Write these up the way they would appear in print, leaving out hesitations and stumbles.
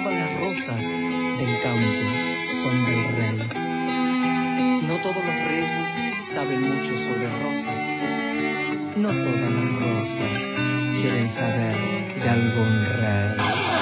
todas las rosas del campo son del rey. No todos los reyes saben mucho sobre rosas. No todas las rosas quieren saber de algún rey.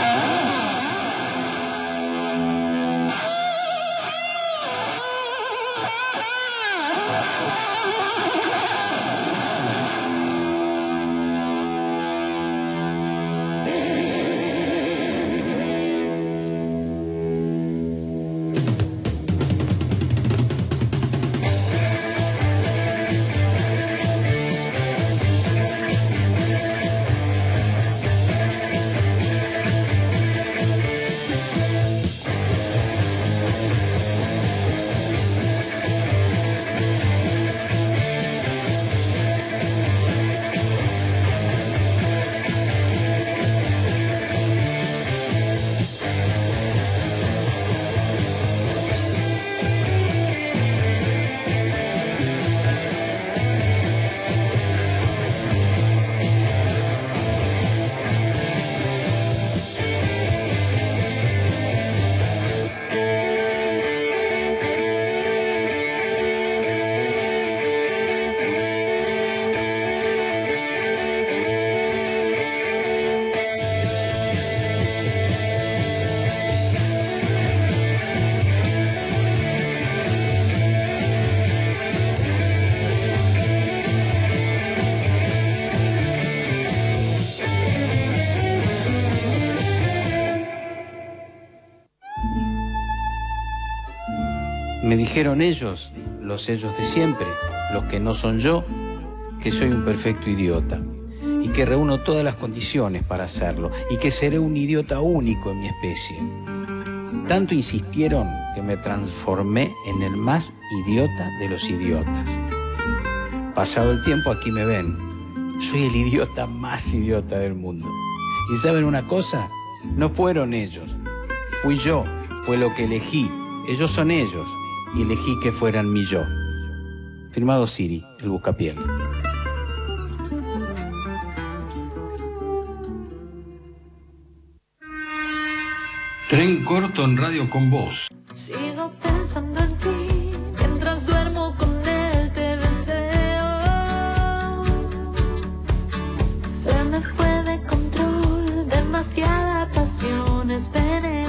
Me dijeron ellos, los ellos de siempre, los que no son yo, que soy un perfecto idiota y que reúno todas las condiciones para hacerlo y que seré un idiota único en mi especie. Tanto insistieron que me transformé en el más idiota de los idiotas. Pasado el tiempo, aquí me ven. Soy el idiota más idiota del mundo. ¿Y saben una cosa? No fueron ellos. Fui yo, fue lo que elegí. Ellos son ellos. Y elegí que fueran mi yo. Firmado Siri, el buscapiel. Tren corto en Radio con Vos. Sigo pensando en ti, mientras duermo con él te deseo. Se me fue de control, demasiada pasión es veneno.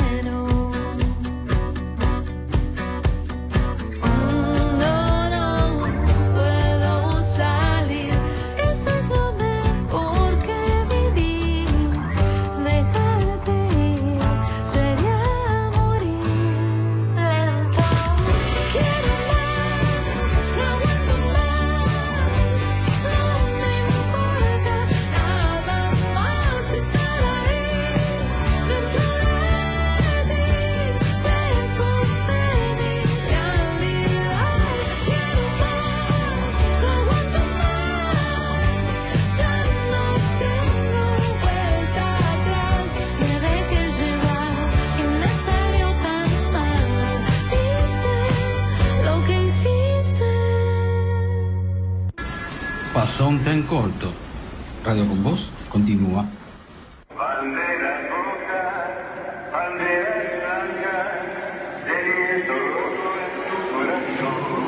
Pasó un tren corto. Radio con Vos continúa. Bandera roja, bandera blanca, de todo en tu corazón.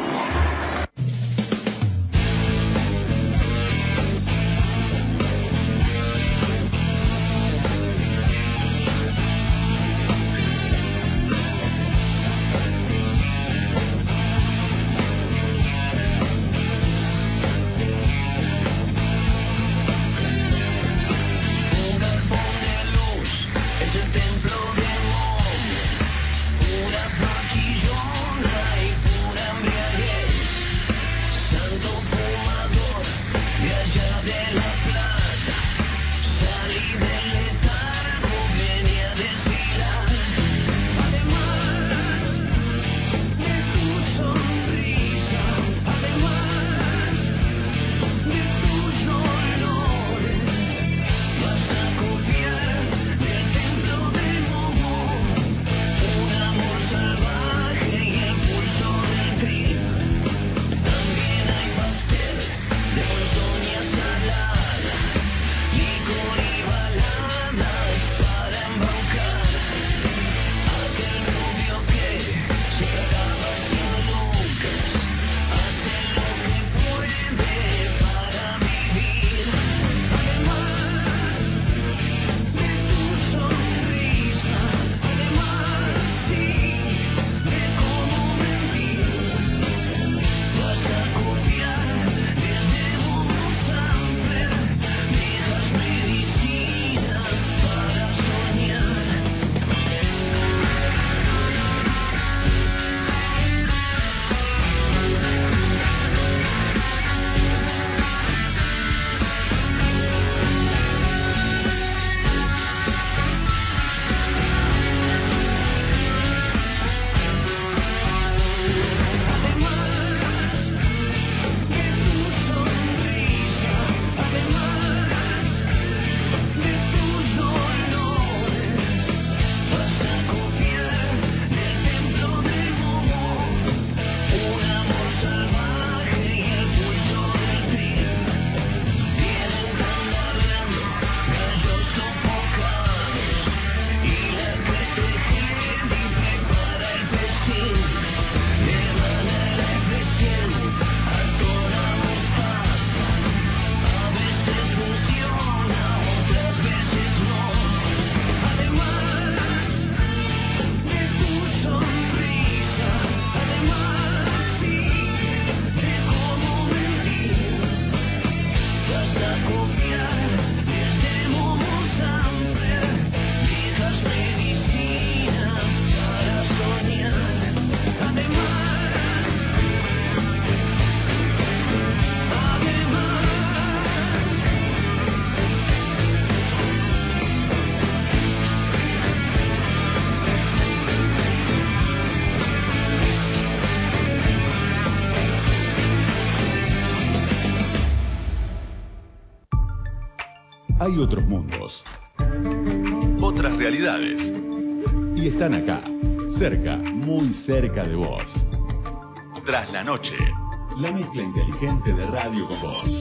Hay otros mundos, otras realidades, y están acá, cerca, muy cerca de vos. Tras la noche, la mezcla inteligente de Radio con Vos.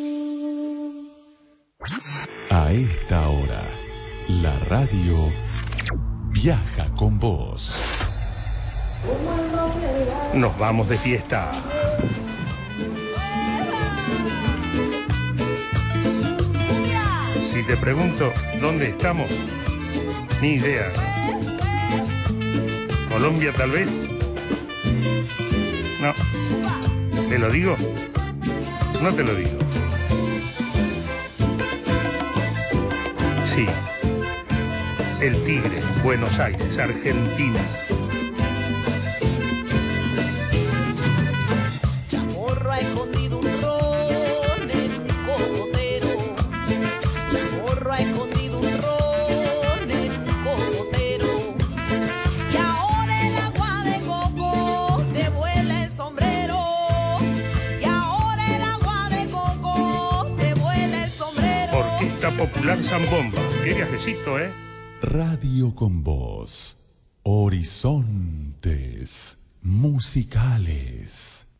A esta hora, la radio viaja con vos. Nos vamos de fiesta. Si te pregunto dónde estamos, ni idea. ¿Colombia tal vez? No. ¿Te lo digo? No te lo digo. Sí. El Tigre, Buenos Aires, Argentina. Chamorro ha escondido un ron en un cocotero. Chamorro ha escondido un ron en un cocotero. Y ahora el agua de coco te vuela el sombrero. Y ahora el agua de coco te vuela el sombrero. Orquesta Popular Zambomba. Qué viajecito, ¿eh? Radio con Vos. Horizontes musicales.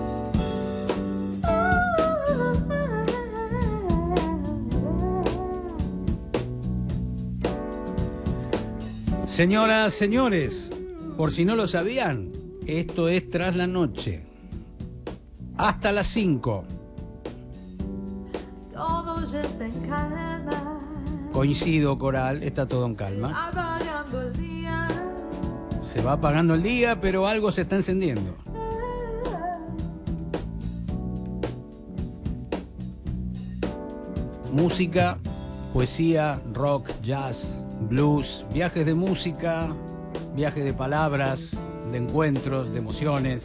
Señoras, señores, por si no lo sabían, esto es Tras la Noche. Hasta las 5. Todo ya está en calma. Coincido, Coral, está todo en calma. Apagando el día. Se va apagando el día, pero algo se está encendiendo. Música, poesía, rock, jazz, blues, viajes de música, viajes de palabras, de encuentros, de emociones.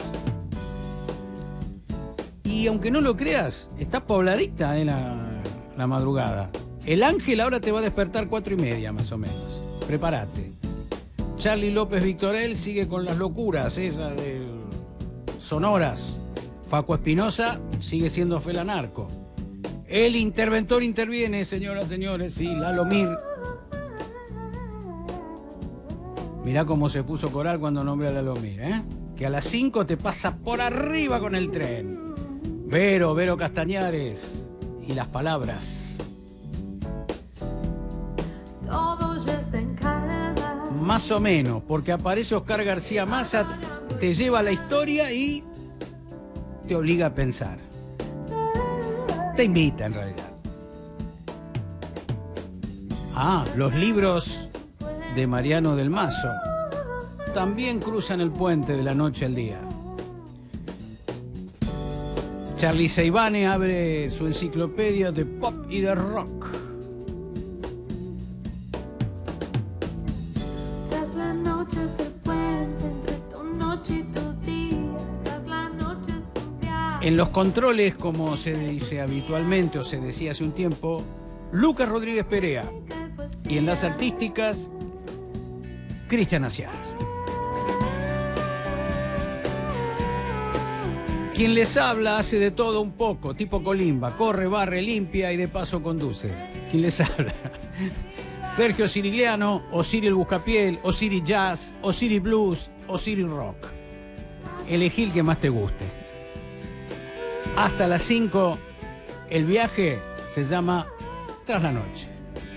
Y aunque no lo creas, está pobladita la madrugada. El ángel ahora te va a despertar 4:30 más o menos. Prepárate. Charlie López Victorel sigue con las locuras esas de sonoras. Facu Espinosa sigue siendo Felanarco. El interventor interviene, señoras, señores, sí, Lalo Mir. Mirá cómo se puso Coral cuando nombré a Lalo Mir, ¿eh? Que a las 5 te pasa por arriba con el tren. Vero Castañares y las palabras. Todo ya está en calma. Más o menos, porque aparece Oscar García Massa, te lleva a la historia y te obliga a pensar. Te invita en realidad. Los libros de Mariano del Mazo también cruzan el puente de la noche al día. Charlie Seivane abre su enciclopedia de pop y de rock. Tras la noche es el puente entre tu noche y tu día. Tras la noche es un viaje. En los controles, como se dice habitualmente o se decía hace un tiempo, Lucas Rodríguez Perea. Y en las artísticas, Cristian Aciar. Quien les habla hace de todo un poco, tipo Colimba, corre, barre, limpia y de paso conduce. Quien les habla, Sergio Cirigliano, o Ciri el Buscapiel, o Ciri Jazz, o Ciri Blues, o Ciri Rock. Elegí el que más te guste. Hasta las 5, el viaje se llama Tras la Noche.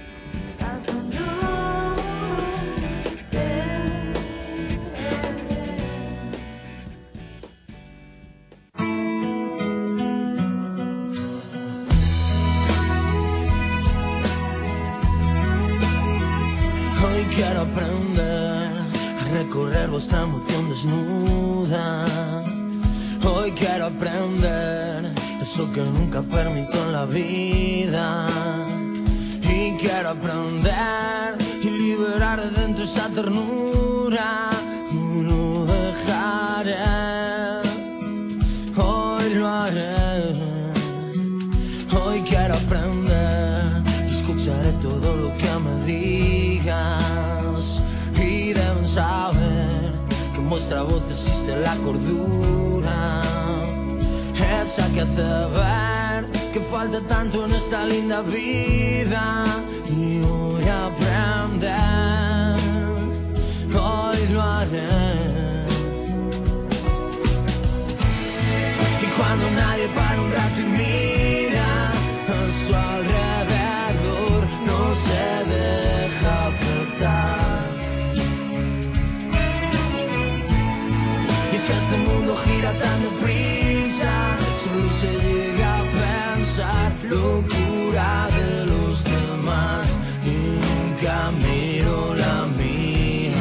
Hoy quiero aprender a recorrer vuestra emoción desnuda. Hoy quiero aprender eso que nunca permito en la vida. Y quiero aprender y liberar de dentro esa ternura. No lo dejaré, hoy lo haré. Hoy quiero aprender y escucharé todo lo que me digas. Y deben saber que en vuestra voz existe la cordura, esa que hace ver que falta tanto en esta linda vida y voy a aprender, hoy lo haré. Y cuando nadie para un rato y mira a su alrededor, no se deja afectar. Y es que este mundo gira tan deprisa, solo se llega a pensar locura de los demás y nunca miro la mía.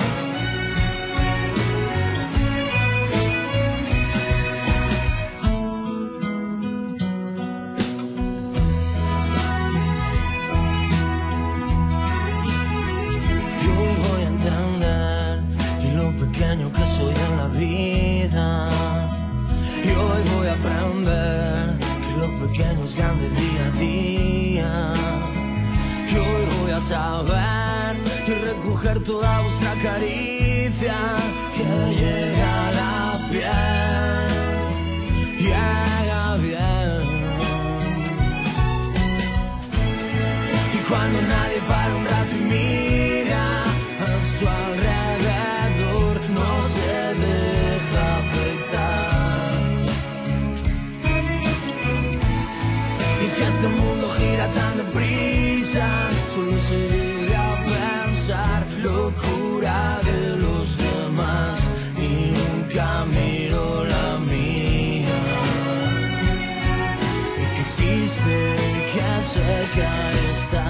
Yo voy a entender lo pequeño que soy en la vida. Y hoy voy a aprender que lo pequeño es grande día a día. Y hoy voy a saber y recoger toda vuestra caricia que llega a la piel, llega bien. Y cuando nadie para un rato y mira a su alrededor, no se deja afectar. Y es que este mundo gira tan deprisa, solo se llega a pensar locura de los demás y nunca miro la mía. Y que existe, que cerca está.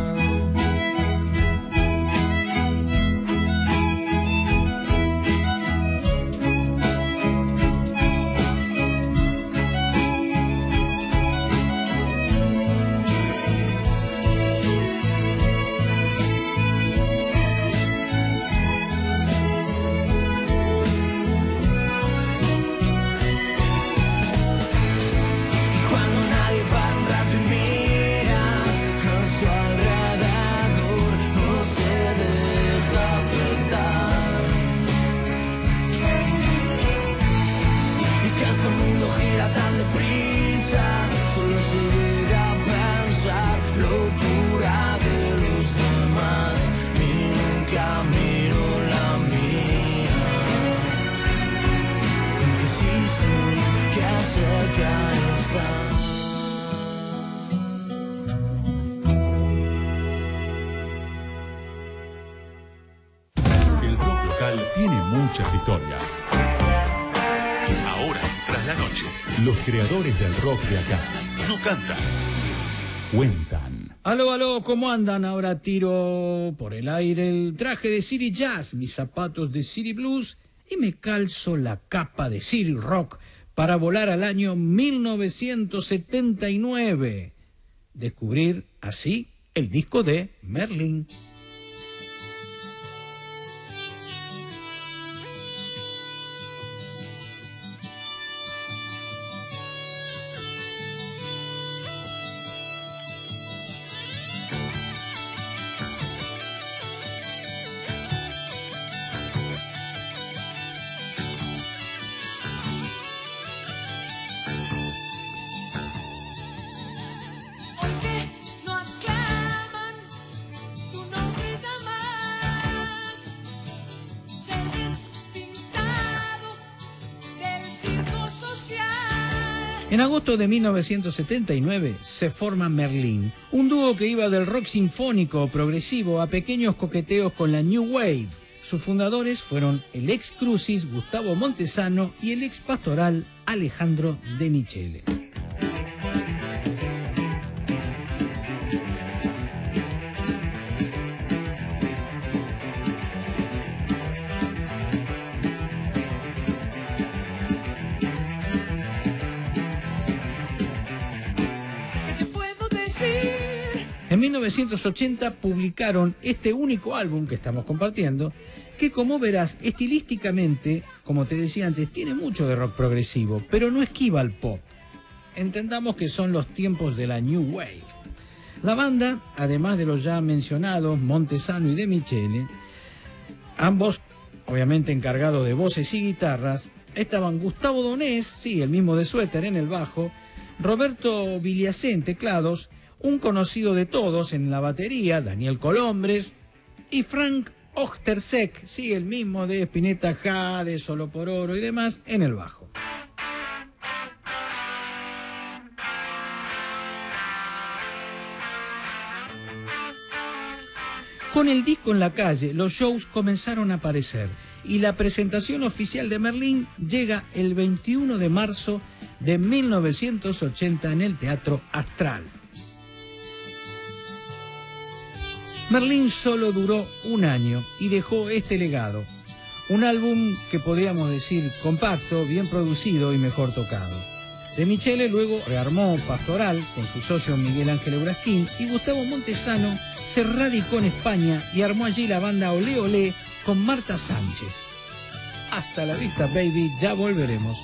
El rock local tiene muchas historias. Ahora, tras la noche, los creadores del rock de acá no cantan, cuentan. Aló, aló, ¿cómo andan? Ahora tiro por el aire el traje de City Jazz, mis zapatos de City Blues y me calzo la capa de City Rock para volar al año 1979. Descubrir así el disco de Merlin. En agosto de 1979 se forma Merlin, un dúo que iba del rock sinfónico o progresivo a pequeños coqueteos con la New Wave. Sus fundadores fueron el ex Crucis Gustavo Montesano y el ex Pastoral Alejandro De Michele. En 1980 publicaron este único álbum que estamos compartiendo, que como verás, estilísticamente, como te decía antes, tiene mucho de rock progresivo, pero no esquiva al pop. Entendamos que son los tiempos de la New Wave. La banda, además de los ya mencionados Montesano y De Michele, ambos obviamente encargados de voces y guitarras, estaban Gustavo Donés, sí, el mismo de Suéter en el bajo, Roberto Villacé en teclados, un conocido de todos en la batería, Daniel Colombres, y Frank Ochterseck, sí, el mismo de Spinetta Jade, Solo por Oro y demás, en el bajo. Con el disco en la calle, los shows comenzaron a aparecer y la presentación oficial de Merlín llega el 21 de marzo de 1980 en el Teatro Astral. Merlín solo duró un año y dejó este legado, un álbum que podríamos decir compacto, bien producido y mejor tocado. De Michele luego rearmó Pastoral con su socio Miguel Ángel Eurasquín y Gustavo Montesano se radicó en España y armó allí la banda Olé Olé con Marta Sánchez. Hasta la vista, baby, ya volveremos.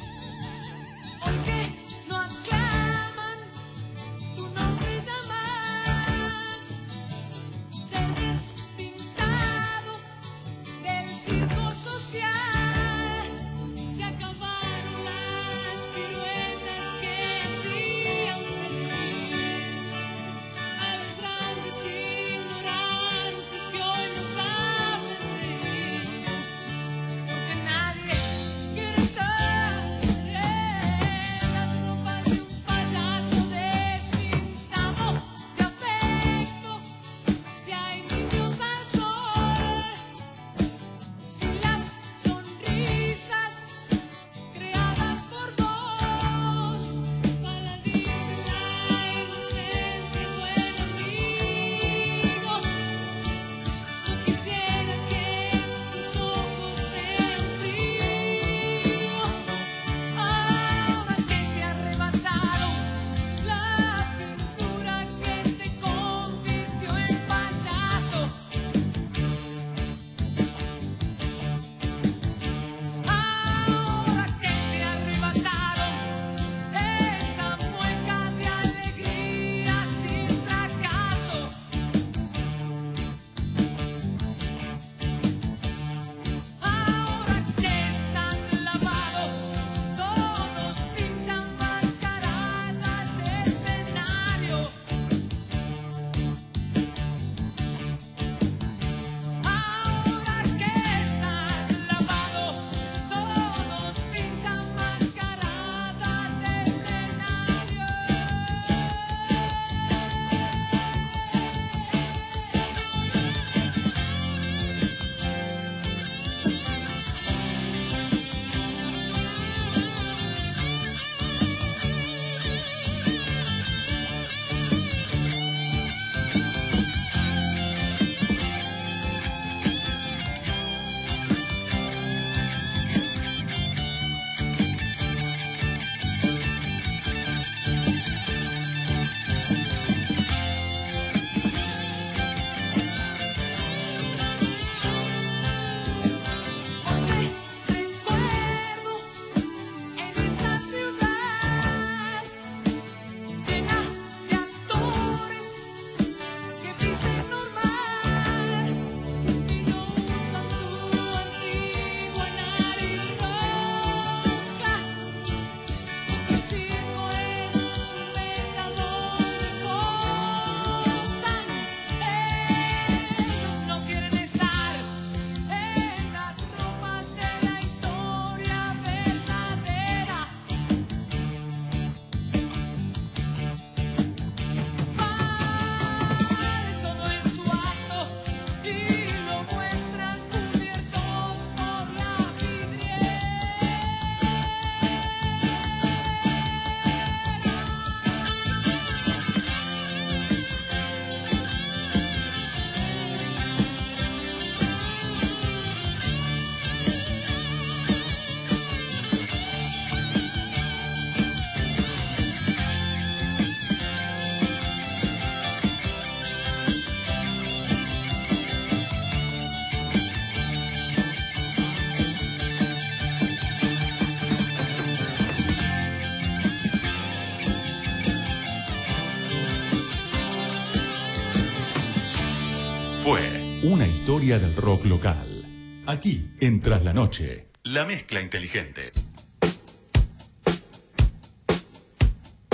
Fue una historia del rock local. Aquí, en Tras la Noche, la mezcla inteligente.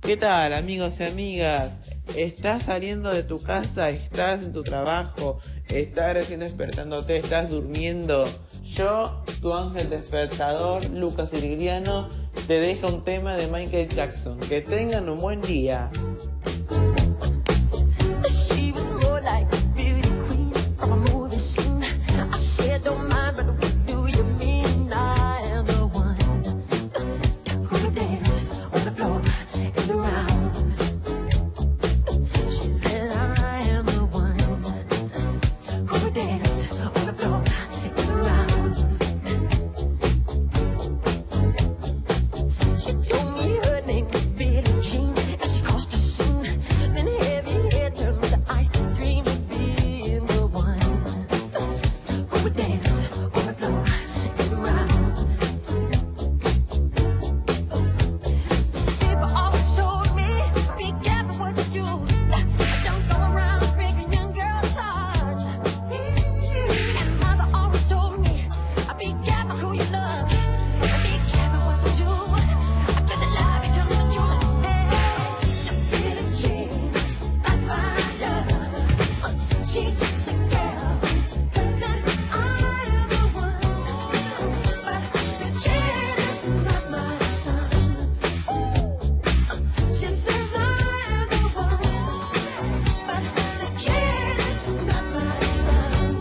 ¿Qué tal, amigos y amigas? ¿Estás saliendo de tu casa? ¿Estás en tu trabajo? ¿Estás recién despertándote? ¿Estás durmiendo? Yo, tu ángel despertador, Lucas Irigliano, te dejo un tema de Michael Jackson. Que tengan un buen día. She was more like a beauty queen from a movie scene. I said, don't mind, but what do you mean? I am the one who would dance on the floor and around. She said, I am the one who would dance on the floor and around. She told me her name was Billie Jean, and she caused a scene. Then heavy hair turned to ice to dream of being the one who would dance on the floor and around. People always told me, be careful what you do. Don't go around breaking young girls' hearts. And mother always told me, be careful who you love. Be careful what you do. Cause the lie becomes the truth. Billie Jean's not my love. She's just a girl. That I am the one. But the kid is not my son. She says I am the one. But the kid is not my son.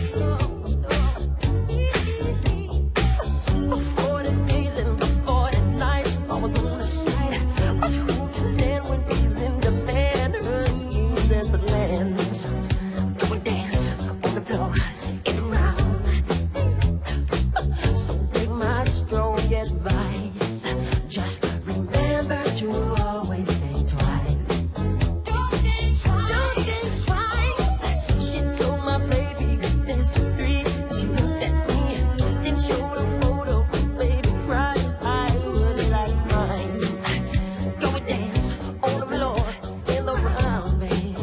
Before the days and before the nights, I was on the side of who can stand when he's in demand. Her schemes and plans. Go and dance on the floor and around. So take my strong advice. Just remember to always think twice. Don't think twice. She told my baby there's 2, 3. She looked at me, then showed a photo. Baby cried, I would like mine. Go and dance on the floor and around, babe.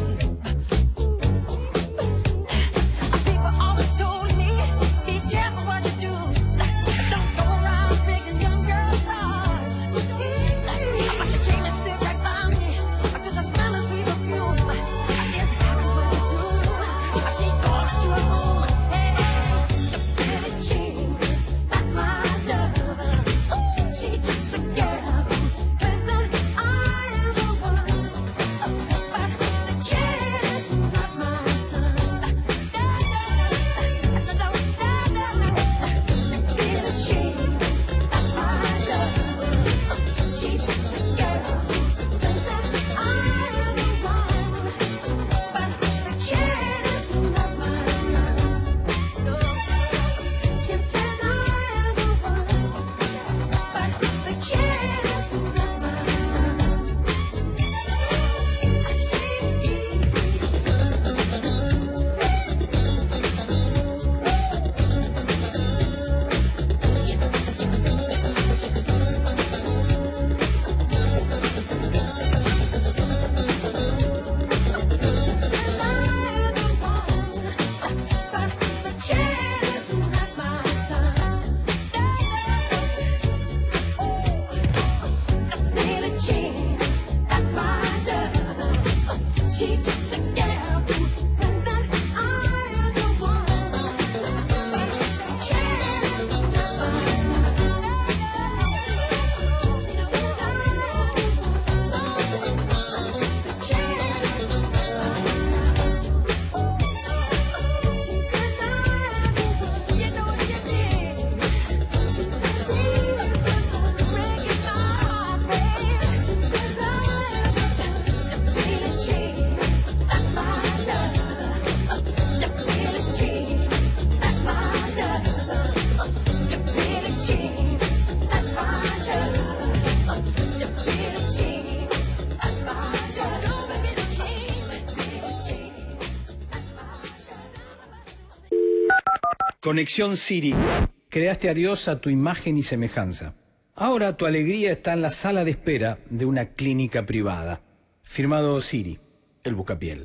People always told me, be careful what you do. Don't go around breaking young girls' hearts. But the chain is still right by me, 'cause I smell a sweet perfume. I guess it happens pretty soon. She's going to her home. Hey, the Billie Jean's not my love. She's just a girl. Claims that I am the one. But the kid is not my son. Billie Jean's not my love. She's just a girl. Claims that I am the one. But the kid is not my son. She says I am the one. But the kid is not my son. She's just a girl. And that I am the one. But the kid is not my son. She knows that I am the one. The kid is not my son. She says I am the one. You know what you did. She says he is my son. Breaking my heart, babe. She says I am the one. Billie Jean's not my love. The Billie Jean's not my love. The Billie Jean's not my love. The Billie Jean's not my love. Billie Jean's not my love. Conexión Siri. Creaste a Dios a tu imagen y semejanza. Ahora tu alegría está en la sala de espera de una clínica privada. Firmado Siri, el buscapiel.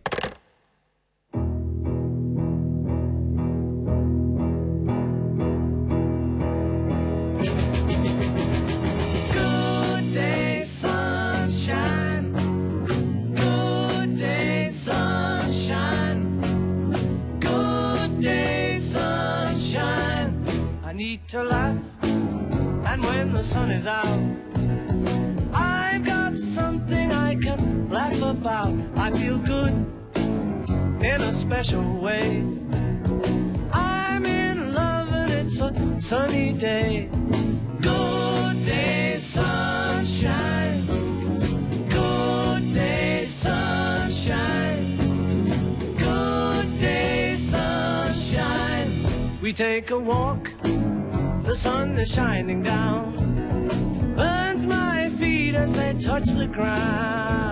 Good day, sunshine. is out. I've got something I can laugh about. I feel good in a special way. I'm in love and it's a sunny day. Good day, sunshine. Good day, sunshine. Good day, sunshine. We take a walk, the sun is shining down, burns my feet as they touch the ground.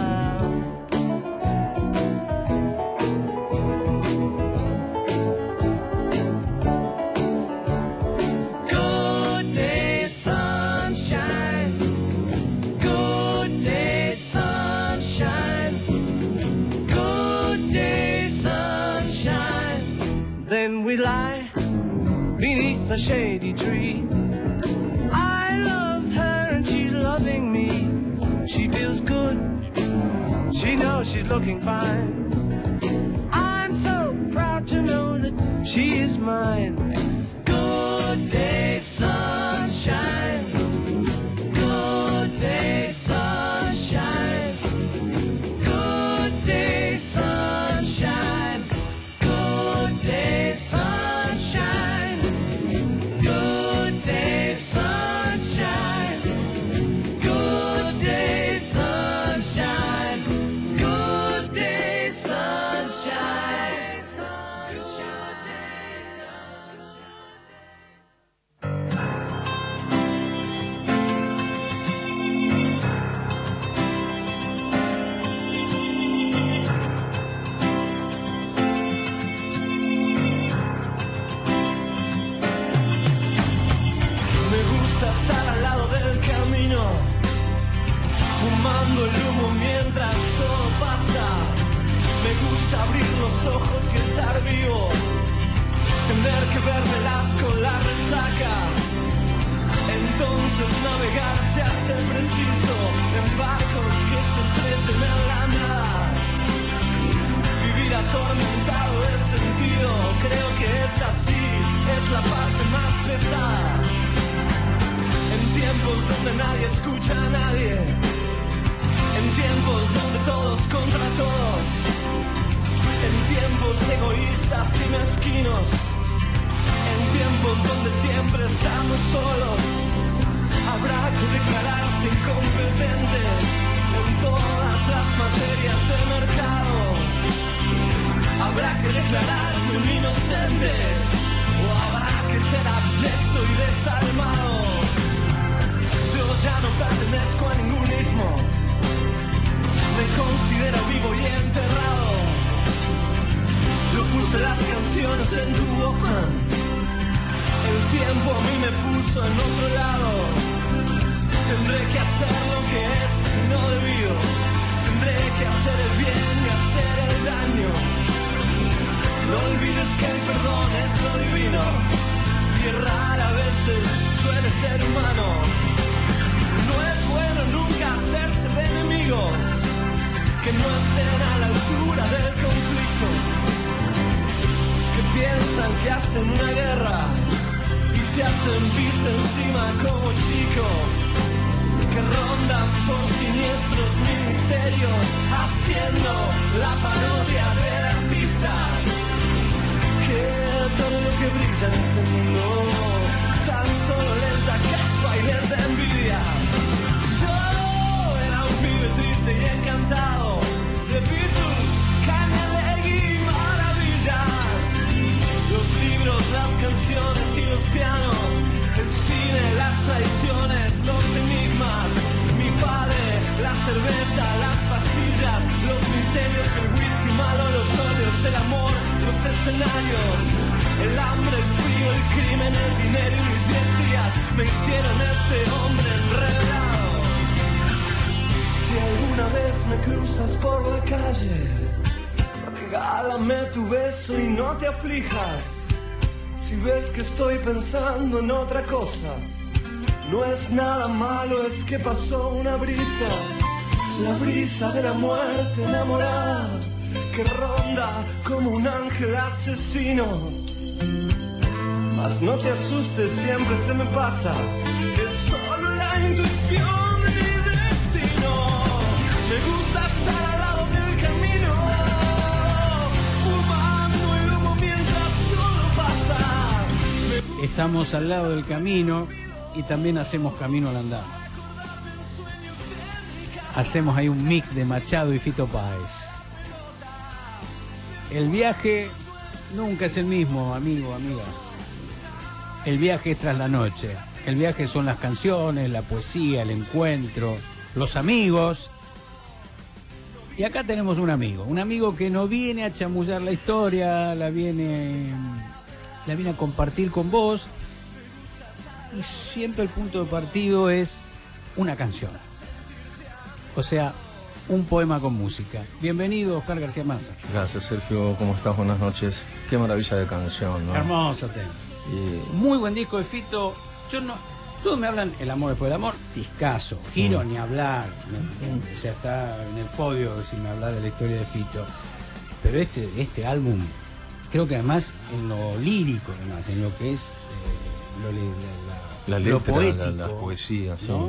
Good day, sunshine. Good day, sunshine. Good day, sunshine. Then we lie beneath a shady tree. I love her and she's loving me. She feels good, she knows she's looking fine. I'm so proud to know that she is mine. Good day, sunshine. Good day, sunshine. Good day, sunshine. Good day, sunshine. Good day, sunshine. Good day, sunshine. Good day, sunshine. Me gusta estar al lado del camino, fumando el humo mientras todo pasa. Me gusta abrir los ojos y estar vivo, tener que vermelas con la resaca. Entonces navegar se hace preciso en barcos que se estrechen en la nada. Vivir atormentado de sentido, creo que esta sí es la parte más pesada. En tiempos donde nadie escucha a nadie, en tiempos donde todos contra todos, en tiempos egoístas y mezquinos, en tiempos donde siempre estamos solos, habrá que declararse incompetente en todas las materias del mercado. Habrá que declararse un inocente, o habrá que ser abyecto y desalmado. Yo ya no pertenezco a ningún ismo, me considero vivo y enterrado. Yo puse las canciones en tu Walkman, el tiempo a mí me puso en otro lado. Tendré que hacer lo que es no debido, tendré que hacer el bien y hacer el daño. No olvides que el perdón es lo divino, y errar a veces suele ser humano. No es bueno nunca hacerse de enemigos que no estén a la altura del conflicto, que piensan que hacen una guerra y se hacen pis encima como chicos, que rondan por siniestros ministerios haciendo la parodia del artista, que todo lo que brilla en este mundo tan solo les da caspa y les da envidia. Yo era un pibe triste y encantado de Beatles, Canellegui y maravillas. Los libros, las canciones y los pianos, el cine, las traiciones, los enigmas, mi padre, la cerveza, las pastillas, los misterios, el whisky malo, los óleos, el amor, los escenarios, el hambre, el frío, el crimen, el dinero y mis 10 días me hicieron este hombre enredado. Si alguna vez me cruzas por la calle, regálame tu beso y no te aflijas. Si ves que estoy pensando en otra cosa, no es nada malo, es que pasó una brisa, la brisa de la muerte enamorada, que ronda como un ángel asesino. Mas no te asustes, siempre se me pasa, es solo la Estamos al lado del camino y también hacemos camino al andar. Hacemos ahí un mix de Machado y Fito Páez. El viaje nunca es el mismo, amigo, amiga. El viaje es tras la noche. El viaje son las canciones, la poesía, el encuentro, los amigos. Y acá tenemos un amigo que no viene a chamullar la historia, la viene a compartir con vos. Y siempre el punto de partido es una canción. O sea, un poema con música. Bienvenido, Oscar García Massa. Gracias, Sergio. ¿Cómo estás? Buenas noches. Qué maravilla de canción, ¿no? Hermoso tema. Muy buen disco de Fito. Todos me hablan El amor después del amor, discazo. Giro ni hablar. O sea, está en el podio si me hablas de la historia de Fito. Pero este álbum, creo que además en lo lírico, además, en lo que es la letra, lo poético, las poesías, ¿no?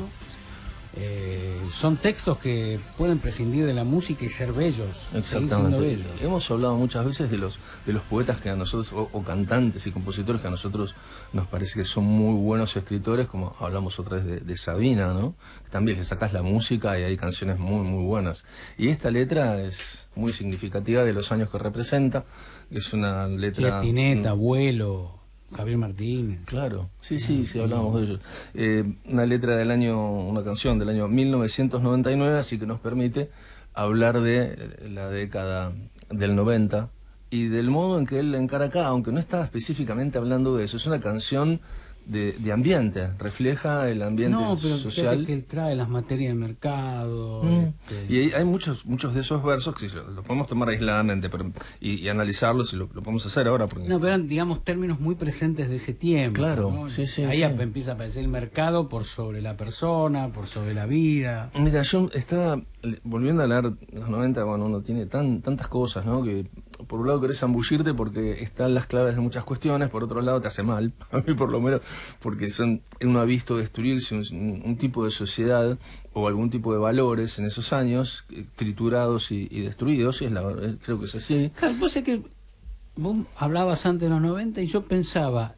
Son textos que pueden prescindir de la música y ser bellos. Exactamente. Bellos. Hemos hablado muchas veces de los poetas que a nosotros, o cantantes y compositores que a nosotros nos parece que son muy buenos escritores, como hablamos otra vez de Sabina, ¿no? También le sacas la música y hay canciones muy, muy buenas. Y esta letra es muy significativa de los años que representa. Es una letra... Spinetta, Abuelo... Javier Martínez. Claro, sí, hablábamos de ellos. Una canción del año 1999, así que nos permite hablar de la década del 90 y del modo en que él la encara acá, aunque no estaba específicamente hablando de eso. Es una canción de ambiente, refleja el ambiente social. Fíjate que él trae las materias del mercado. Y hay muchos de esos versos que los podemos tomar aisladamente y analizarlos, y lo podemos hacer ahora. Porque... No, pero eran, digamos, términos muy presentes de ese tiempo. Claro, ¿no? sí. Ahí empieza a aparecer el mercado por sobre la persona, por sobre la vida. Mira, yo estaba volviendo a leer los 90, bueno, uno tiene tantas cosas, ¿no? Que por un lado querés zambullirte porque están las claves de muchas cuestiones, por otro lado te hace mal, a mí por lo menos, porque uno ha visto destruirse un tipo de sociedad o algún tipo de valores en esos años, triturados y destruidos, y creo que es así. Claro, vos sé que vos hablabas antes de los 90 y yo pensaba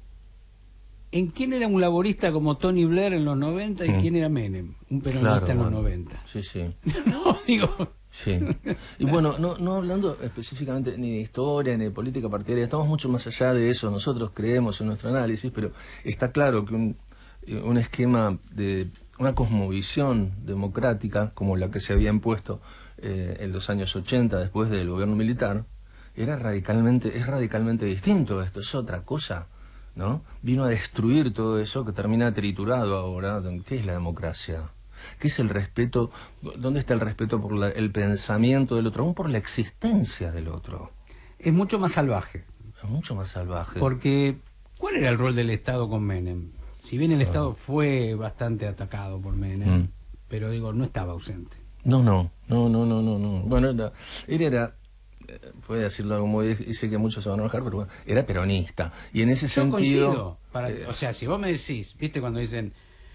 en quién era un laborista como Tony Blair en los 90 y quién era Menem, un peronista en los 90. Sí. No, digo... Sí. Y bueno, no hablando específicamente ni de historia ni de política partidaria, estamos mucho más allá de eso. Nosotros creemos en nuestro análisis, pero está claro que un esquema de una cosmovisión democrática como la que se había impuesto en los años 80 después del gobierno militar es radicalmente distinto. Esto es otra cosa, ¿no? Vino a destruir todo eso que termina triturado ahora. ¿Qué es la democracia? ¿Qué es el respeto? ¿Dónde está el respeto por el pensamiento del otro, aún por la existencia del otro? Es mucho más salvaje. Es mucho más salvaje. Porque, ¿cuál era el rol del Estado con Menem? Si bien el Estado fue bastante atacado por Menem, pero digo, no estaba ausente. No. Bueno, él era, puede decirlo como dice que muchos se van a enojar, pero bueno, era peronista. Y en ese sentido... O sea, si vos me decís, ¿viste cuando dicen...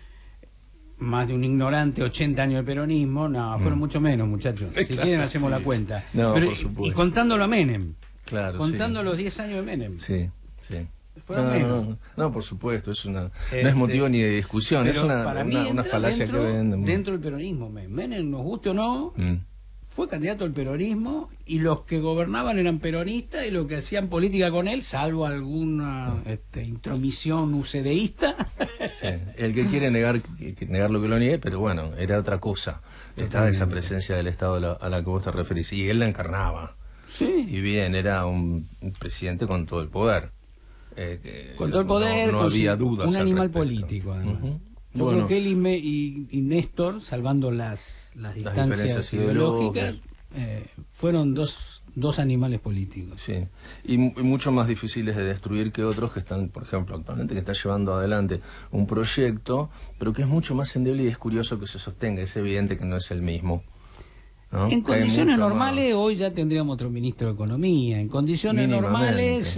más de un ignorante, 80 años de peronismo, fueron mucho menos, muchachos. Si quieren hacemos la cuenta. No, por supuesto. Y contándolo a Menem. Claro, contando los 10 años de Menem. Sí. Fueron menos. No, por supuesto, no es motivo ni de discusión, es una falacia que venden. Dentro del peronismo, Menem, nos guste o no, fue candidato al peronismo y los que gobernaban eran peronistas y los que hacían política con él, salvo alguna intromisión ucedeísta. Sí. El que quiere negar lo que lo niegue, pero bueno, era otra cosa. Estaba esa presencia del Estado a la que vos te referís, y él la encarnaba. Sí. Y bien, era un presidente con todo el poder. Con todo el poder, no había dudas. Un animal político, además. Yo creo que él y Néstor, salvando las distancias ideológicas, fueron dos animales políticos. Sí, y mucho más difíciles de destruir que otros que están, por ejemplo, actualmente, que está llevando adelante un proyecto, pero que es mucho más endeble y es curioso que se sostenga. Es evidente que no es el mismo, ¿no? En condiciones normales, hoy ya tendríamos otro ministro de Economía. En condiciones normales,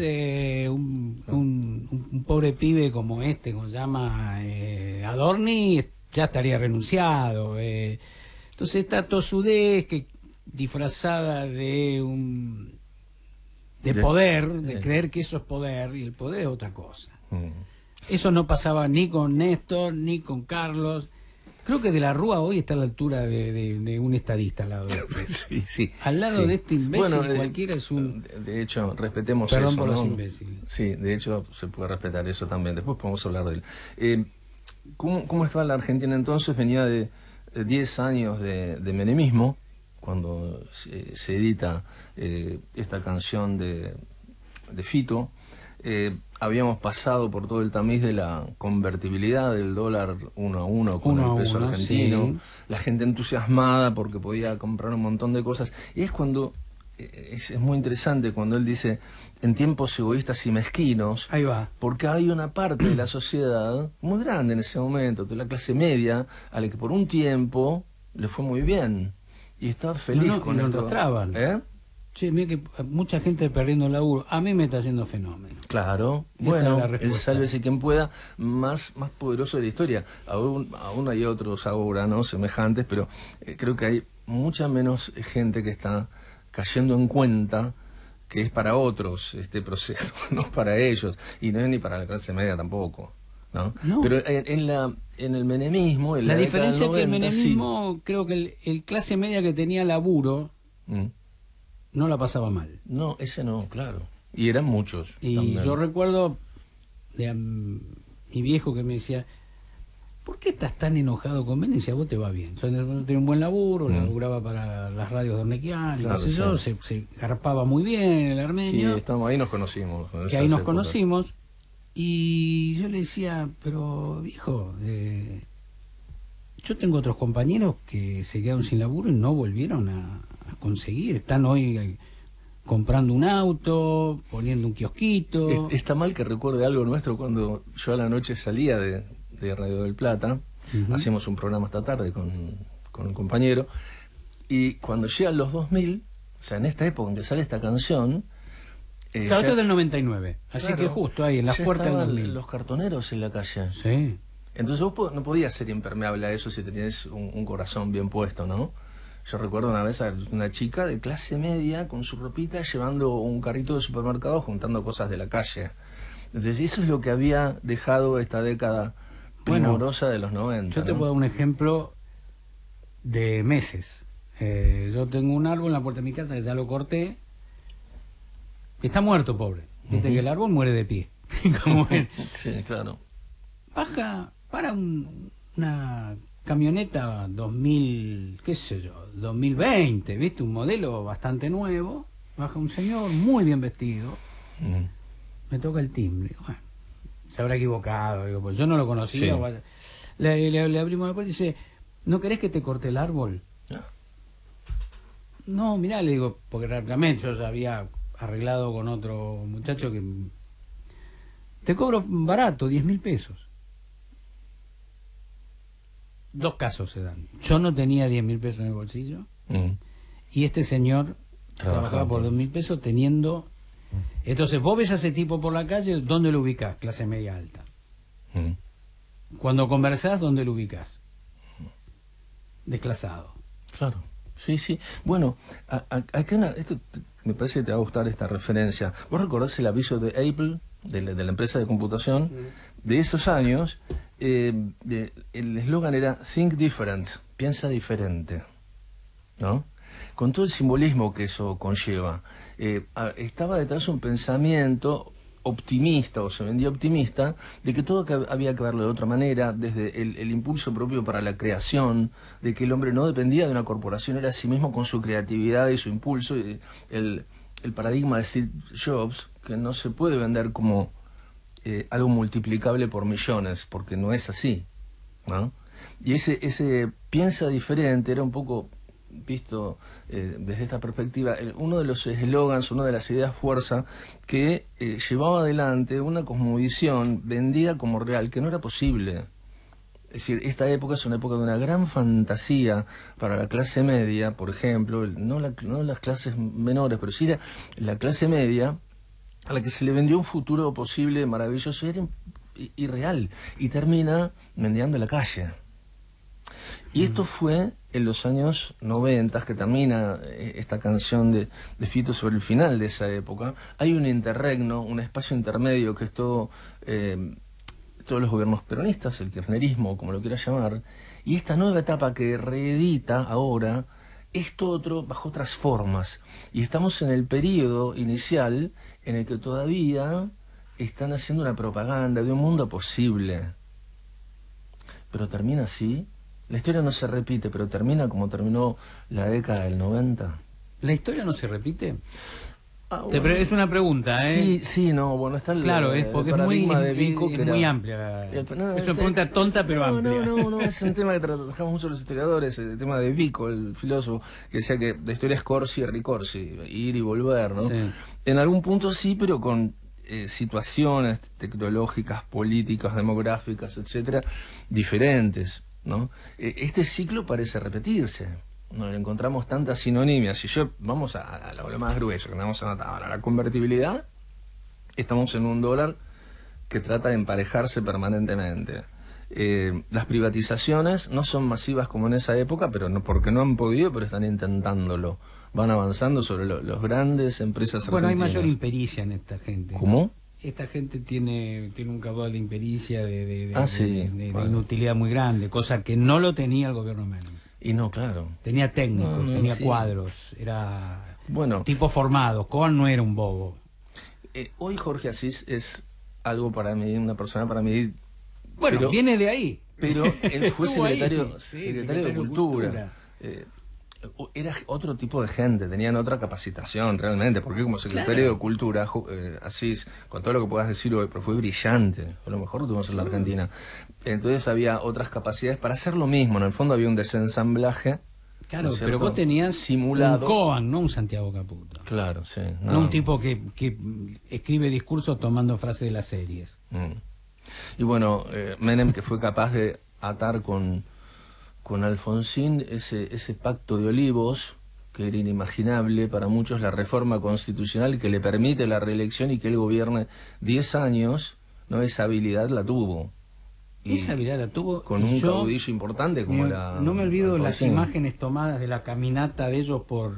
un pobre pibe como como se llama Adorni, ya estaría renunciado. Entonces esta tosudez que disfrazada de poder, de creer que eso es poder, y el poder es otra cosa. Eso no pasaba ni con Néstor, ni con Carlos. Creo que de la Rúa hoy está a la altura de un estadista al lado de este. Sí, sí. Al lado Sí. de este imbécil Bueno, cualquiera es un... De hecho, respetemos Perdón eso, por los ¿no? imbéciles. Sí, de hecho, se puede respetar eso también. Después podemos hablar de él. ¿Cómo estaba la Argentina entonces? Venía de 10 años de menemismo, cuando se edita esta canción de Fito. Habíamos pasado por todo el tamiz de la convertibilidad del dólar 1-1 con el peso argentino, sí. La gente entusiasmada porque podía comprar un montón de cosas, y es cuando es muy interesante cuando él dice en tiempos egoístas y mezquinos. Ahí va. Porque hay una parte de la sociedad muy grande en ese momento, de la clase media, a la que por un tiempo le fue muy bien y estaba feliz con y lo esto. enrostraban. Che, mira que mucha gente perdiendo el laburo. A mí me está haciendo fenómeno. Claro, Esta bueno, es la el respuesta. sálvese quien pueda, más poderoso de la historia. Aún hay otros ahora, ¿no? Semejantes, pero creo que hay mucha menos gente que está cayendo en cuenta que es para otros este proceso, no para ellos, y no es ni para la clase media tampoco, ¿no? Pero en el menemismo, en La década del diferencia es que el 90, menemismo, creo que el clase media que tenía laburo no la pasaba mal. No, ese no, claro. Y eran muchos. Y también. yo recuerdo de mi viejo que me decía, ¿por qué estás tan enojado con Menem si a vos te va bien? Yo tenía un buen laburo, laburaba para las radios de Ornequian, Claro, qué sé yo, se garpaba muy bien el Sí, armenio, estamos ahí, nos conocimos. en que esas ahí nos épocas. conocimos, y yo le decía, pero viejo, yo tengo otros compañeros que se quedaron sin laburo y no volvieron a conseguir, están hoy comprando un auto, poniendo un kiosquito. Está mal que recuerde algo nuestro cuando yo a la noche salía de Radio del Plata, hacíamos un programa esta tarde con un compañero, y cuando llegan los 2000, o sea, en esta época en que sale esta canción... Claro, esto es del 99, así claro, que justo ahí, en las ya puertas del estaban 2000. los cartoneros en la calle. Sí. Entonces vos no podías ser impermeable a eso si tenías un corazón bien puesto, ¿no? Yo recuerdo una vez a una chica de clase media con su ropita llevando un carrito de supermercado juntando cosas de la calle. Entonces eso es lo que había dejado esta década primorosa de los 90. Yo te ¿no? puedo dar un ejemplo de meses. Yo tengo un árbol en la puerta de mi casa que ya lo corté, que está muerto, pobre. Viste que el árbol muere de pie. Como él. Sí, claro. Baja para una camioneta 2000, qué sé yo, 2020, ¿viste? Un modelo bastante nuevo. Baja un señor muy bien vestido. Me toca el timbre. Digo, bueno, se habrá equivocado. Digo, pues yo no lo conocía. Sí. Le abrimos la puerta y dice, ¿no querés que te corte el árbol? No, mirá, le digo, porque realmente yo ya había arreglado con otro muchacho que te cobro barato, 10.000 pesos. Dos casos se dan. Yo no tenía 10.000 pesos en el bolsillo y este señor trabajaba por 2.000 pesos teniendo... Entonces vos ves a ese tipo por la calle, ¿dónde lo ubicás? Clase media alta. Cuando conversás, ¿dónde lo ubicás? Desclasado. Claro, sí, sí. Bueno, acá me parece que te va a gustar esta referencia. ¿Vos recordás el aviso de Apple, de la empresa de computación, de esos años? El eslogan era Think Different, piensa diferente, ¿no? Con todo el simbolismo que eso conlleva. Estaba detrás un pensamiento optimista, o se vendía optimista, de que todo había que verlo de otra manera, desde el impulso propio para la creación, de que el hombre no dependía de una corporación, era a sí mismo con su creatividad y su impulso, el paradigma de Steve Jobs, que no se puede vender como algo multiplicable por millones, porque no es así, ¿no? Y ese piensa diferente era un poco visto desde esta perspectiva, uno de los eslogans, una de las ideas fuerza que llevaba adelante una cosmovisión vendida como real, que no era posible. Es decir, esta época es una época de una gran fantasía para la clase media, por ejemplo, no las clases menores, pero sí la clase media, a la que se le vendió un futuro posible, maravilloso, era irreal, y termina mendigando la calle. Y esto fue en los años 90, que termina esta canción de Fito sobre el final de esa época. Hay un interregno, un espacio intermedio que es todo todos los gobiernos peronistas, el kirchnerismo, como lo quieras llamar, y esta nueva etapa que reedita ahora esto otro bajo otras formas. Y estamos en el periodo inicial en el que todavía están haciendo una propaganda de un mundo posible. Pero termina así. La historia no se repite, pero termina como terminó la década del 90. ¿La historia no se repite? Bueno. Es una pregunta, ¿eh? Sí, no, bueno, está el, claro, es porque es muy amplia. Es una pregunta tonta pero amplia. No, es un tema que trabajamos mucho los historiadores, el tema de Vico, el filósofo, que decía que la historia es corsi y ricorsi, ir y volver, ¿no? Sí. En algún punto sí, pero con situaciones tecnológicas, políticas, demográficas, etcétera, diferentes, ¿no? Este ciclo parece repetirse. No le encontramos tantas sinonimias. Si vamos a lo más grueso que tenemos anotado ahora, la convertibilidad, estamos en un dólar que trata de emparejarse permanentemente. Las privatizaciones no son masivas como en esa época, pero no porque no han podido, pero están intentándolo. Van avanzando sobre los grandes empresas argentinas. Bueno, hay mayor impericia en esta gente. ¿Cómo? Esta gente tiene un caudal de impericia, de bueno, inutilidad muy grande, cosa que no lo tenía el gobierno Menem. Y no, claro. Tenía técnicos, tenía cuadros, era tipo formado. Cohen no era un bobo. Hoy Jorge Asís es algo para mí, una persona para mí. Bueno, pero, viene de ahí. Pero él fue secretario de Cultura. Era otro tipo de gente, tenían otra capacitación realmente, porque como secretario de Cultura, Asís, con todo lo que puedas decir hoy, pero fue brillante, fue lo mejor que tuvimos en la Argentina. Entonces había otras capacidades para hacer lo mismo, en el fondo había un desensamblaje. Claro, ¿no pero vos tenías simulado un Cohen, no un Santiago Caputo. Claro, sí. No un tipo que escribe discursos tomando frases de las series. Y bueno, Menem, que fue capaz de atar con Alfonsín ese pacto de Olivos, que era inimaginable para muchos, la reforma constitucional que le permite la reelección y que él gobierne 10 años, ¿no? Esa habilidad la tuvo. Esa habilidad la tuvo. Con un caudillo importante como no me olvido Alfonsín. Las imágenes tomadas de la caminata de ellos por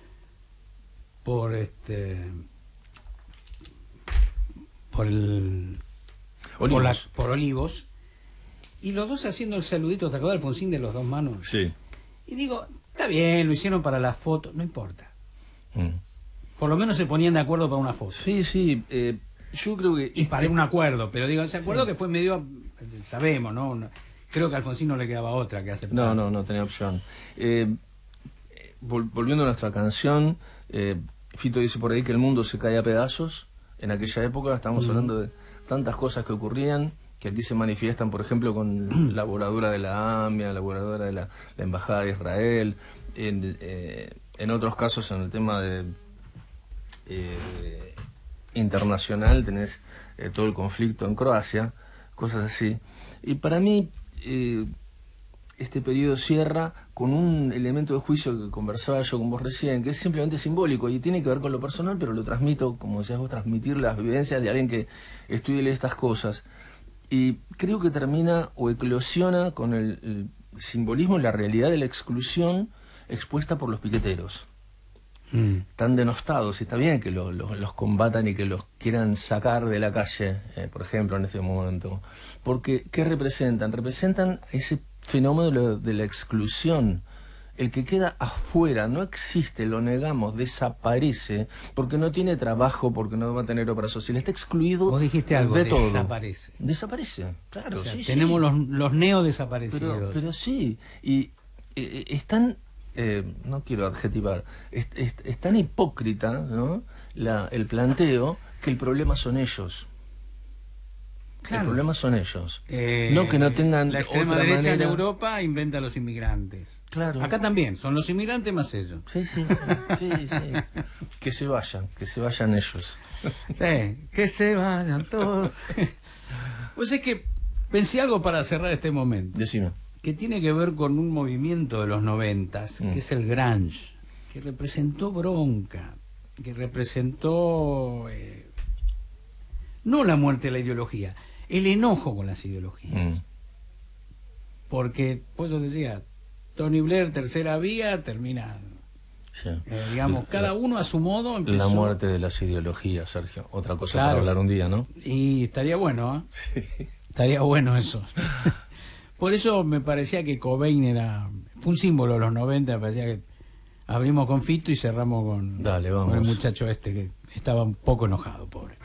Olivos. Y los dos haciendo el saludito, ¿te acuerdas, Alfonsín, de los dos manos? Sí. Y digo, está bien, lo hicieron para la foto, no importa. Por lo menos se ponían de acuerdo para una foto. Sí, yo creo que... Y para un acuerdo, pero digo, ese acuerdo que fue medio, sabemos, ¿no? Creo que a Alfonsín no le quedaba otra que aceptar. No tenía opción. Volviendo a nuestra canción, Fito dice por ahí que el mundo se cae a pedazos. En aquella época estamos hablando de tantas cosas que ocurrían, que aquí se manifiestan, por ejemplo, con la voladura de la AMIA, la voladura de la Embajada de Israel, en otros casos en el tema de internacional tenés todo el conflicto en Croacia, cosas así. Y para mí este periodo cierra con un elemento de juicio que conversaba yo con vos recién, que es simplemente simbólico y tiene que ver con lo personal, pero lo transmito, como decías vos, transmitir las vivencias de alguien que estudia y lee estas cosas. Y creo que termina o eclosiona con el simbolismo y la realidad de la exclusión expuesta por los piqueteros. Tan denostados, y está bien que los combatan y que los quieran sacar de la calle, por ejemplo, en este momento. Porque, ¿qué representan? Representan ese fenómeno de la exclusión. El que queda afuera no existe, lo negamos, desaparece, porque no tiene trabajo, porque no va a tener obra social, está excluido. Vos dijiste algo, de todo. Desaparece, claro. O sea, sí, tenemos los neodesaparecidos. Pero sí, y están... no quiero adjetivar, es tan hipócrita, ¿no? El planteo que el problema son ellos. Claro. El problema son ellos. No que no tengan la extrema otra derecha manera. en Europa inventa a los inmigrantes. Claro. Acá también, son los inmigrantes más ellos. Sí. Que se vayan ellos. Sí, que se vayan todos. Pues es que pensé algo para cerrar este momento. Decime. Que tiene que ver con un movimiento de los 90s, que es el grunge, que representó bronca, que representó no la muerte de la ideología, el enojo con las ideologías. Porque, pues yo decía, Tony Blair, tercera vía, termina, digamos, cada uno a su modo empezó. La muerte de las ideologías, Sergio, otra cosa claro, para hablar un día, ¿no? Y estaría bueno, ¿eh? Sí. Estaría bueno eso. Por eso me parecía que Cobain fue un símbolo de los 90, me parecía que abrimos con Fito y cerramos con el muchacho este que estaba un poco enojado, pobre.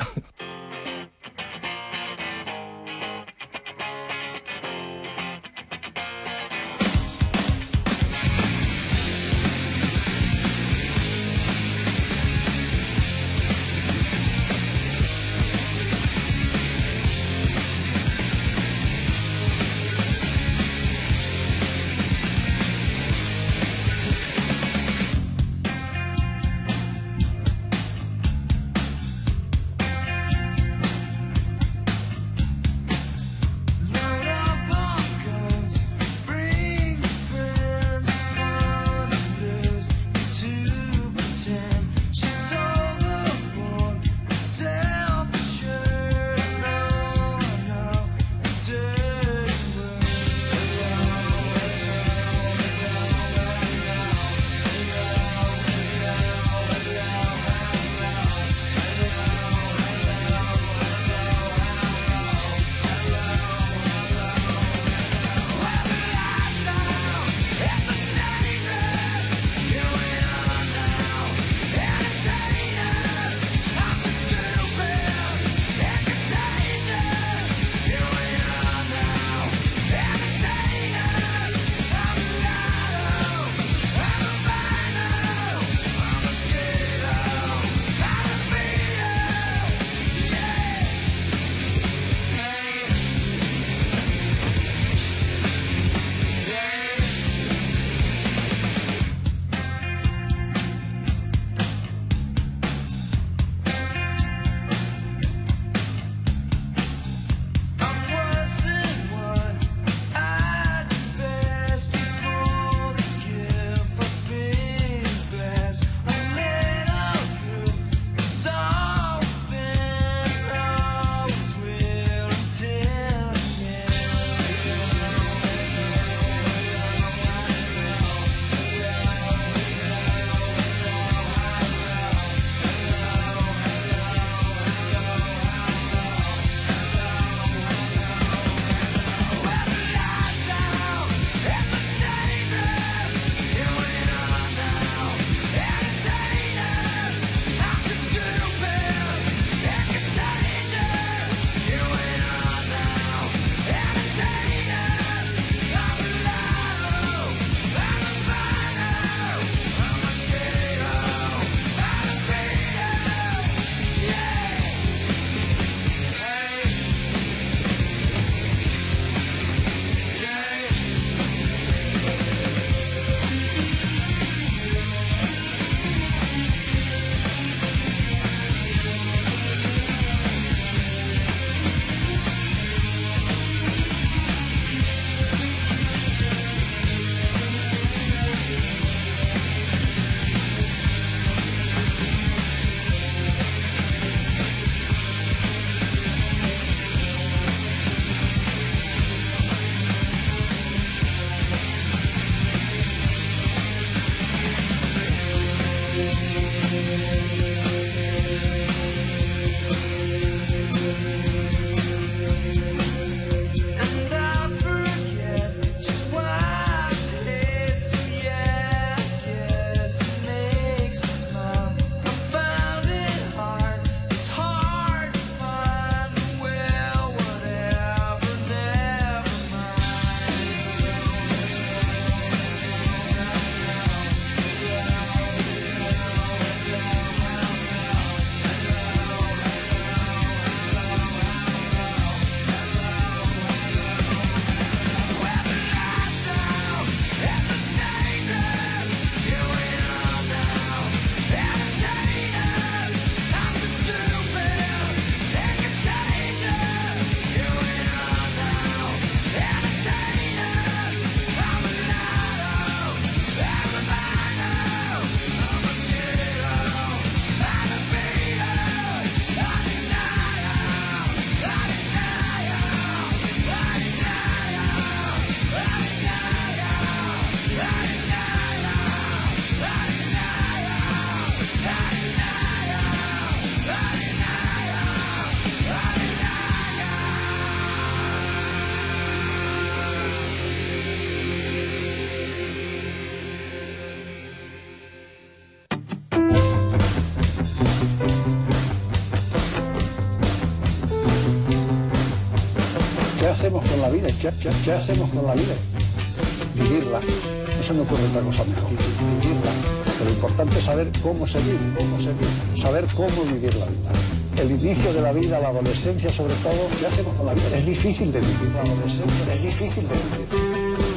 hacemos con la vida? ¿Qué hacemos con la vida? Vivirla. No se me ocurre otra cosa mejor. Vivirla. Pero lo importante es saber cómo seguir, saber cómo vivir la vida. El inicio de la vida, la adolescencia sobre todo, ¿qué hacemos con la vida? Es difícil de vivir la adolescencia, es difícil de vivir.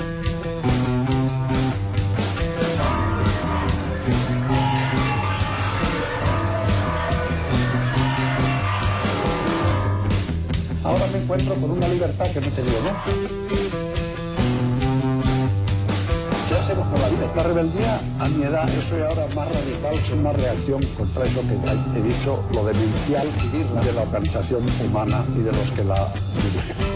Ahora me encuentro con una libertad que no he tenido nunca. ¿Qué hacemos con la vida? La rebeldía, a mi edad, yo soy ahora más radical, es una reacción contra eso que he dicho, lo demencial de la organización humana y de los que la dirigen.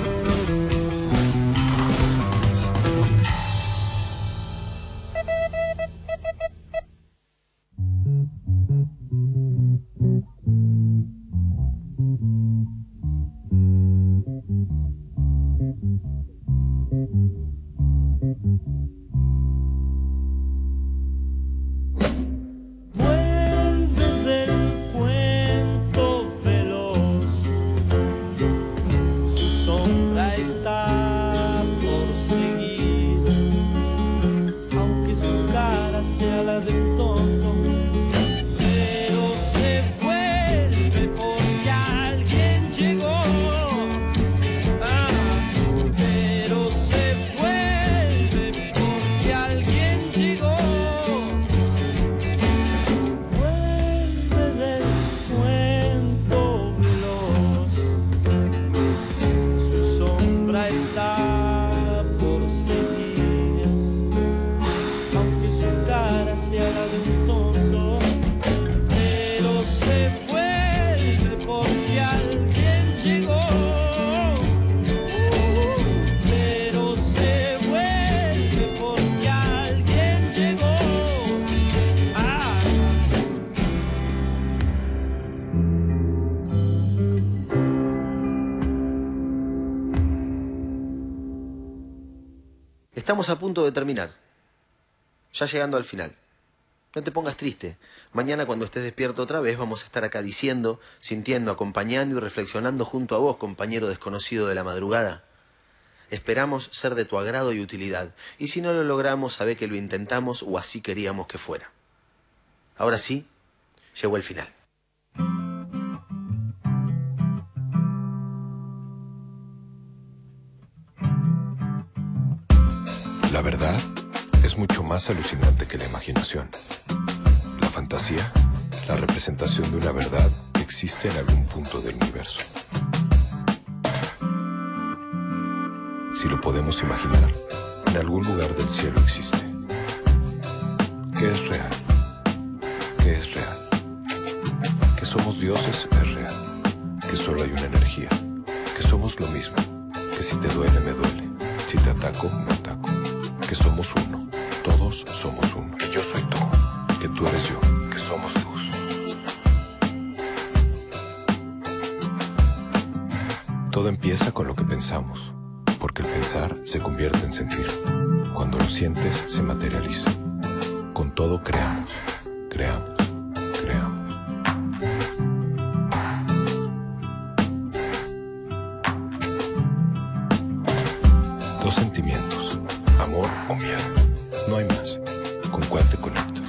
Estamos a punto de terminar, ya llegando al final. No te pongas triste. Mañana cuando estés despierto otra vez vamos a estar acá diciendo, sintiendo, acompañando y reflexionando junto a vos, compañero desconocido de la madrugada. Esperamos ser de tu agrado y utilidad. Y si no lo logramos, sabé que lo intentamos o así queríamos que fuera. Ahora sí, llegó el final. La verdad es mucho más alucinante que la imaginación. La fantasía, la representación de una verdad que existe en algún punto del universo. Si lo podemos imaginar, en algún lugar del cielo existe. ¿Qué es real? ¿Qué es real? Que somos dioses es real. Que solo hay una energía. Que somos lo mismo. Que si te duele, me duele. Si te ataco, me ataco. Que somos uno, todos somos uno. Que yo soy tú, que tú eres yo, que somos luz. Todo empieza con lo que pensamos, porque el pensar se convierte en sentir. Cuando lo sientes, se materializa. Con todo creamos, creamos, creamos. Dos sentimientos. Amor o miedo. No hay más. ¿Con cuál te conectas?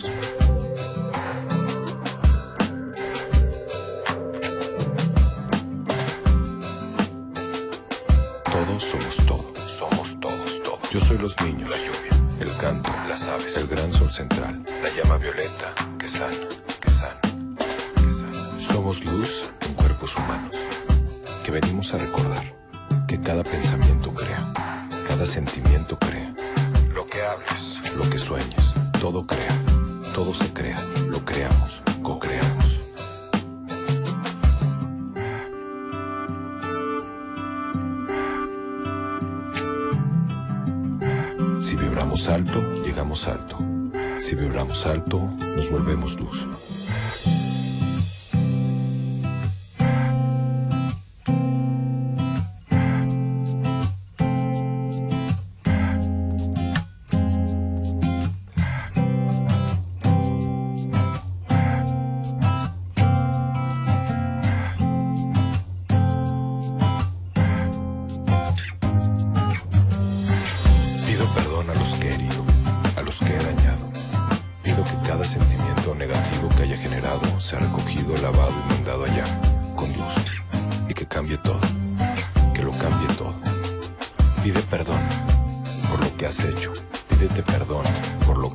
Todos somos todo. Somos todos, todos. Yo soy los niños, la lluvia, el canto, las aves, el gran sol central, la llama violeta que sana, que sana, que sana. Somos luz en cuerpos humanos, que venimos a recordar que cada pensamiento crea, cada sentimiento crea. Lo que hables, lo que sueñes, todo crea, todo se crea, lo creamos, co-creamos. Si vibramos alto, llegamos alto. Si vibramos alto, nos volvemos luz. resentimiento negativo que haya generado sea recogido, lavado y mandado allá, con luz. Y que cambie todo, que lo cambie todo. Pide perdón por lo que has hecho, pídete perdón por lo